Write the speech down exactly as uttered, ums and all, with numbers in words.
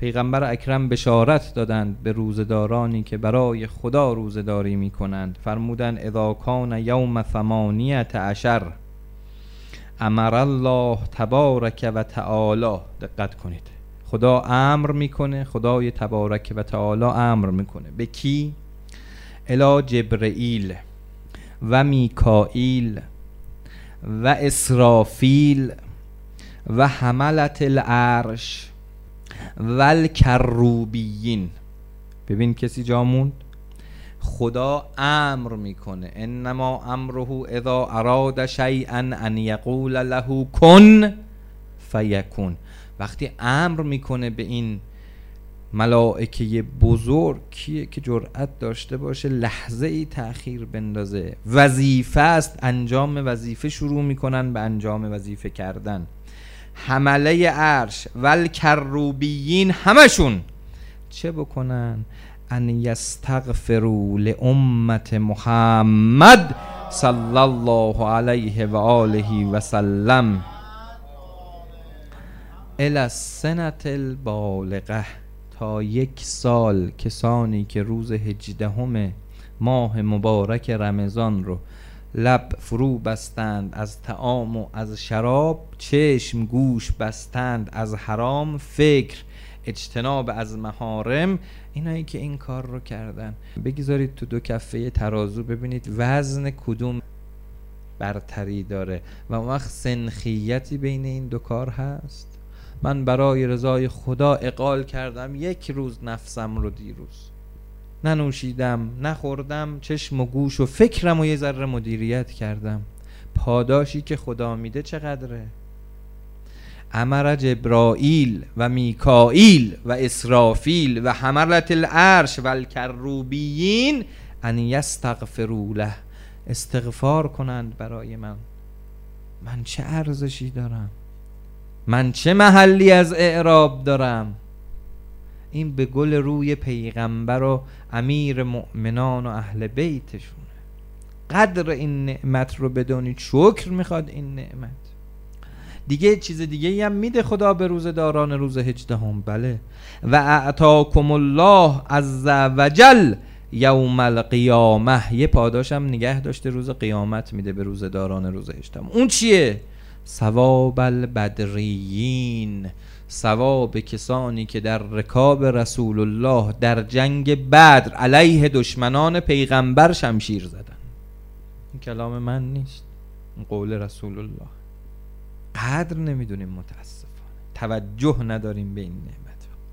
پیغمبر اکرم بشارت دادند به روزدارانی که برای خدا روزداری می کنند. فرمودند اذا کان یوم ثمانیت عشر امر الله تبارک و تعالی. دقت کنید، خدا امر میکنه، خدای تبارک و تعالی امر میکنه به کی؟ الی جبرئیل و میکائیل و اسرافیل و حملت العرش و الکروبیین. ببین کسی جا موند؟ خدا امر میکنه انما امره اذا اراد شیئا ان یقول له کن فیکون. وقتی امر میکنه به این ملائکه بزرگ، کیه که جرأت داشته باشه لحظه ای تأخیر بندازه؟ وظیفه است، انجام وظیفه شروع میکنن به انجام وظیفه کردن. حمله عرش و الکروبیین همشون چه بکنن؟ ان یستغفروا لامت محمد صلی الله علیه و آله و سلم الی السنة البالغه. تا یک سال کسانی که روز هجدهم ماه مبارک رمضان رو لب فرو بستند از طعام و از شراب، چشم گوش بستند از حرام، فکر اجتناب از محارم، اینایی که این کار رو کردن، بگذارید تو دو کفه ترازو ببینید وزن کدوم برتری داره و اون وقت سنخیتی بین این دو کار هست. من برای رضای خدا اقال کردم یک روز نفسم رو، دیروز ننوشیدم نخوردم، چشم و گوش و فکرم و یه ذره مدیریت کردم. پاداشی که خدا میده چقدره؟ امر جبرائیل و میکائیل و اسرافیل و حملت العرش و الکروبیین ان یستغفروا له. استغفار کنند برای من. من چه ارزشی دارم؟ من چه محلی از اعراب دارم؟ این به گل روی پیغمبر و امیر مؤمنان و اهل بیتشونه. قدر این نعمت رو بدونید. شکر میخواد این نعمت. دیگه چیز دیگه هم میده خدا به روز داران روز هجدهم. بله، و اعطاکم الله عز وجل یوم القیامه. یه پاداش هم نگه داشته روز قیامت میده به روز داران روز هجدهم. اون چیه؟ ثواب البدریین. ثواب کسانی که در رکاب رسول الله در جنگ بدر علیه دشمنان پیغمبر شمشیر زدن. این کلام من نیست، این قول رسول الله. قدر نمیدونیم، متاسفانه توجه نداریم به این نعمت.